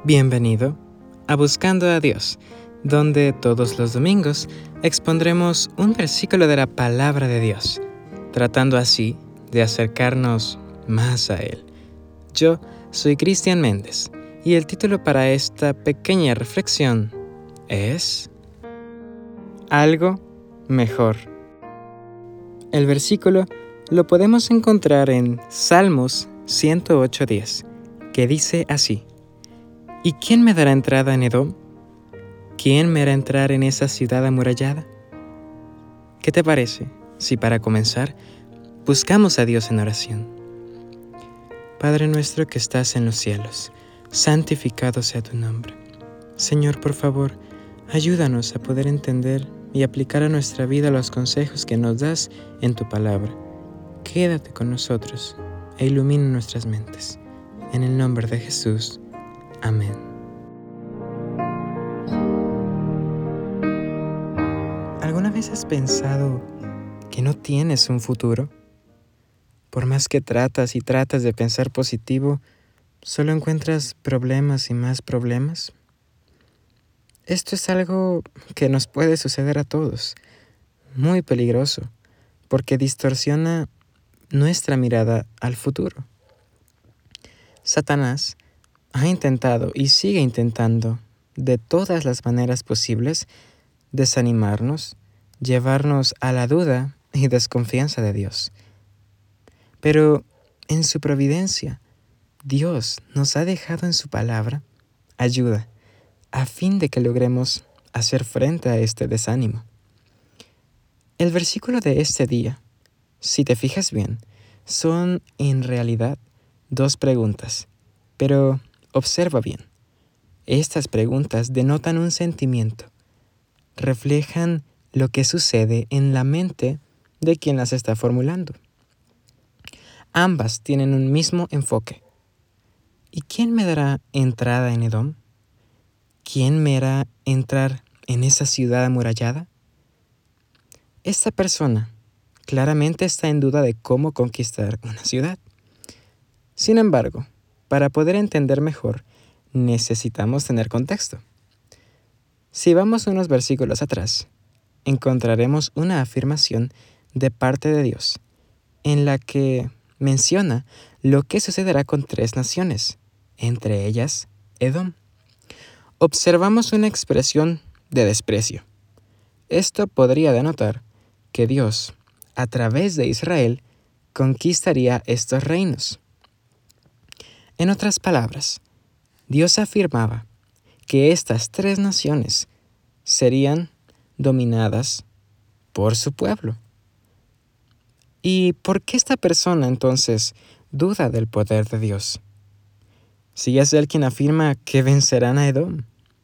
Bienvenido a Buscando a Dios, donde todos los domingos expondremos un versículo de la palabra de Dios, tratando así de acercarnos más a Él. Yo soy Cristian Méndez y el título para esta pequeña reflexión es Algo mejor. El versículo lo podemos encontrar en Salmos 108:10, que dice así: ¿Y quién me dará entrada en Edom? ¿Quién me hará entrar en esa ciudad amurallada? ¿Qué te parece si para comenzar buscamos a Dios en oración? Padre nuestro que estás en los cielos, santificado sea tu nombre. Señor, por favor, ayúdanos a poder entender y aplicar a nuestra vida los consejos que nos das en tu palabra. Quédate con nosotros e ilumina nuestras mentes. En el nombre de Jesús. Amén. ¿Alguna vez has pensado que no tienes un futuro? Por más que tratas y tratas de pensar positivo, ¿solo encuentras problemas y más problemas? Esto es algo que nos puede suceder a todos, muy peligroso, porque distorsiona nuestra mirada al futuro. Satanás ha intentado y sigue intentando de todas las maneras posibles desanimarnos, llevarnos a la duda y desconfianza de Dios. Pero en su providencia, Dios nos ha dejado en su palabra ayuda a fin de que logremos hacer frente a este desánimo. El versículo de este día, si te fijas bien, son en realidad dos preguntas, pero observa bien. Estas preguntas denotan un sentimiento, reflejan lo que sucede en la mente de quien las está formulando. Ambas tienen un mismo enfoque. ¿Y quién me dará entrada en Edom? ¿Quién me hará entrar en esa ciudad amurallada? Esta persona claramente está en duda de cómo conquistar una ciudad. Sin embargo, para poder entender mejor, necesitamos tener contexto. Si vamos unos versículos atrás, encontraremos una afirmación de parte de Dios, en la que menciona lo que sucederá con 3 naciones, entre ellas Edom. Observamos una expresión de desprecio. Esto podría denotar que Dios, a través de Israel, conquistaría estos reinos. En otras palabras, Dios afirmaba que estas 3 naciones serían dominadas por su pueblo. ¿Y por qué esta persona entonces duda del poder de Dios? Si es Él quien afirma que vencerán a Edom.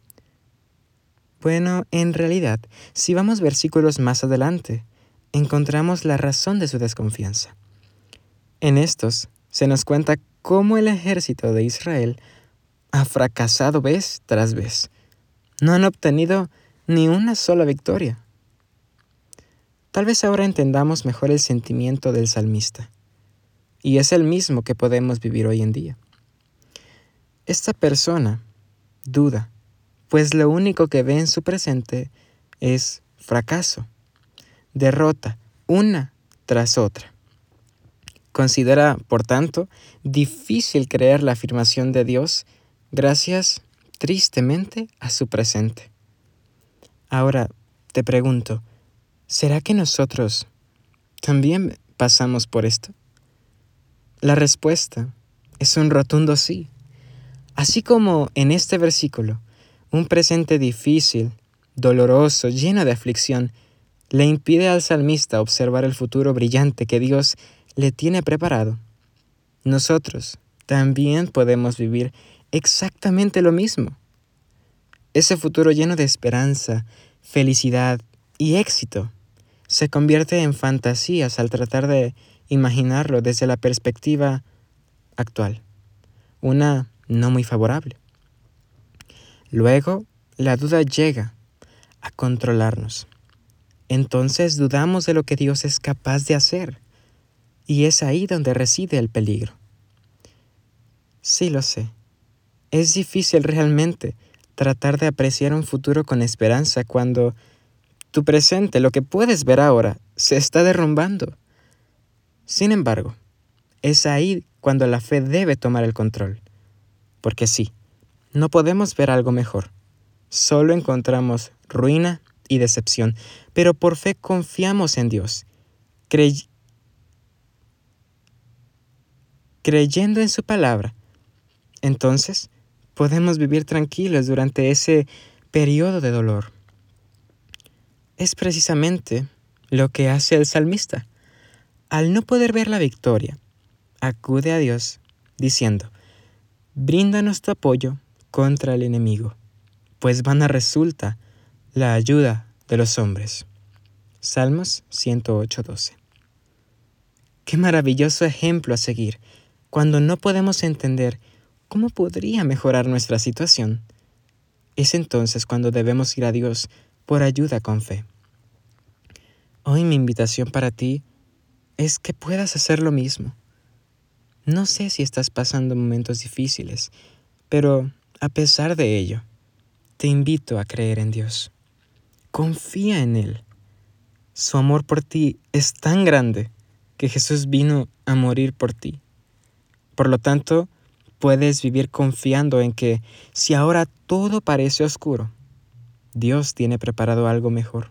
Bueno, en realidad, si vamos versículos más adelante, encontramos la razón de su desconfianza. En estos se nos cuenta cómo el ejército de Israel ha fracasado vez tras vez. No han obtenido ni una sola victoria. Tal vez ahora entendamos mejor el sentimiento del salmista, y es el mismo que podemos vivir hoy en día. Esta persona duda, pues lo único que ve en su presente es fracaso, derrota, una tras otra. Considera, por tanto, difícil creer la afirmación de Dios gracias, tristemente, a su presente. Ahora, te pregunto, ¿será que nosotros también pasamos por esto? La respuesta es un rotundo sí. Así como en este versículo, un presente difícil, doloroso, lleno de aflicción, le impide al salmista observar el futuro brillante que Dios le tiene preparado, nosotros también podemos vivir exactamente lo mismo. Ese futuro lleno de esperanza, felicidad y éxito se convierte en fantasías al tratar de imaginarlo desde la perspectiva actual, una no muy favorable. Luego, la duda llega a controlarnos. Entonces dudamos de lo que Dios es capaz de hacer, y es ahí donde reside el peligro. Sí lo sé, Es difícil realmente tratar de apreciar un futuro con esperanza cuando tu presente, lo que puedes ver ahora, se está derrumbando. Sin embargo, es ahí cuando la fe debe tomar el control. Porque sí, no podemos ver algo mejor. Solo encontramos ruina y decepción, pero por fe confiamos en Dios, creyendo en su palabra. Entonces, podemos vivir tranquilos durante ese periodo de dolor. Es precisamente lo que hace el salmista. Al no poder ver la victoria, acude a Dios diciendo: bríndanos tu apoyo contra el enemigo, pues vana resulta la ayuda de los hombres. Salmos 108:12. Qué maravilloso ejemplo a seguir. Cuando no podemos entender cómo podría mejorar nuestra situación, es entonces cuando debemos ir a Dios por ayuda con fe. Hoy mi invitación para ti es que puedas hacer lo mismo. No sé si estás pasando momentos difíciles, pero a pesar de ello, te invito a creer en Dios. Confía en Él. Su amor por ti es tan grande que Jesús vino a morir por ti. Por lo tanto, puedes vivir confiando en que si ahora todo parece oscuro, Dios tiene preparado algo mejor.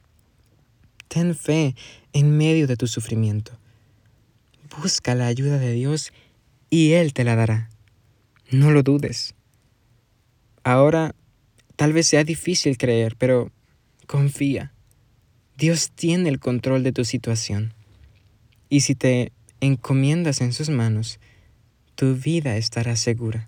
Ten fe en medio de tu sufrimiento. Busca la ayuda de Dios y Él te la dará. No lo dudes. Ahora, tal vez sea difícil creer, pero confía. Dios tiene el control de tu situación. Y si te encomiendas en sus manos, tu vida estará segura.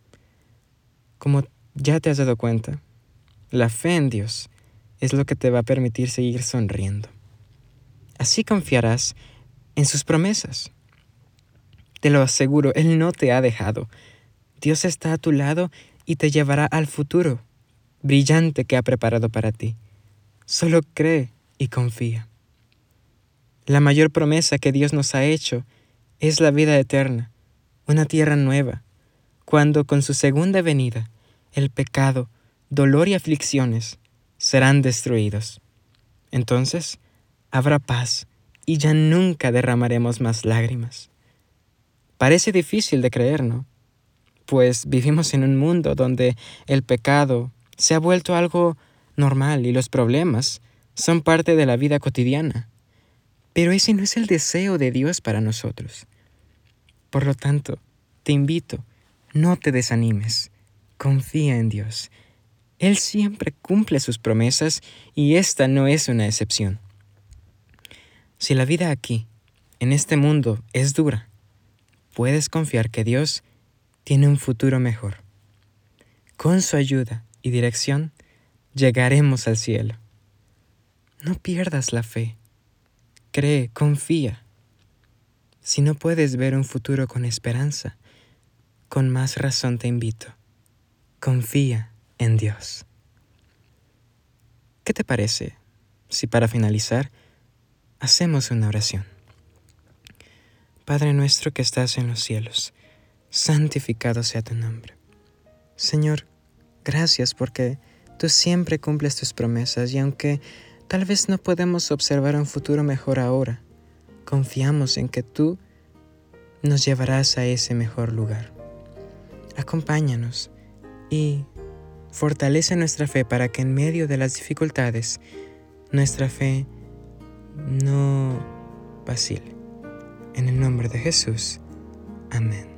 Como ya te has dado cuenta, la fe en Dios es lo que te va a permitir seguir sonriendo. Así confiarás en sus promesas. Te lo aseguro, Él no te ha dejado. Dios está a tu lado y te llevará al futuro brillante que ha preparado para ti. Solo cree y confía. La mayor promesa que Dios nos ha hecho es la vida eterna, una tierra nueva, cuando con su segunda venida el pecado, dolor y aflicciones serán destruidos. Entonces habrá paz y ya nunca derramaremos más lágrimas. Parece difícil de creer, ¿no? Pues vivimos en un mundo donde el pecado se ha vuelto algo normal y los problemas son parte de la vida cotidiana. Pero ese no es el deseo de Dios para nosotros. Por lo tanto, te invito, no te desanimes, confía en Dios. Él siempre cumple sus promesas y esta no es una excepción. Si la vida aquí, en este mundo, es dura, puedes confiar que Dios tiene un futuro mejor. Con su ayuda y dirección, llegaremos al cielo. No pierdas la fe. Cree, confía. Si no puedes ver un futuro con esperanza, con más razón te invito. Confía en Dios. ¿Qué te parece si para finalizar hacemos una oración? Padre nuestro que estás en los cielos, santificado sea tu nombre. Señor, gracias porque tú siempre cumples tus promesas y aunque tal vez no podemos observar un futuro mejor ahora, confiamos en que tú nos llevarás a ese mejor lugar. Acompáñanos y fortalece nuestra fe para que en medio de las dificultades nuestra fe no vacile. En el nombre de Jesús. Amén.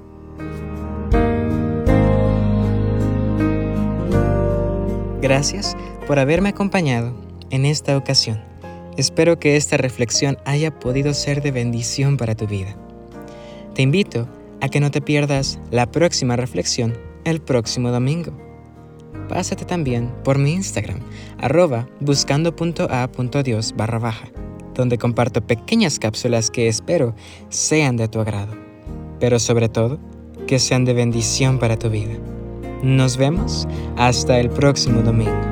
Gracias por haberme acompañado en esta ocasión. Espero que esta reflexión haya podido ser de bendición para tu vida. Te invito a que no te pierdas la próxima reflexión el próximo domingo. Pásate también por mi Instagram, @buscando.a.dios_, donde comparto pequeñas cápsulas que espero sean de tu agrado, pero sobre todo, que sean de bendición para tu vida. Nos vemos hasta el próximo domingo.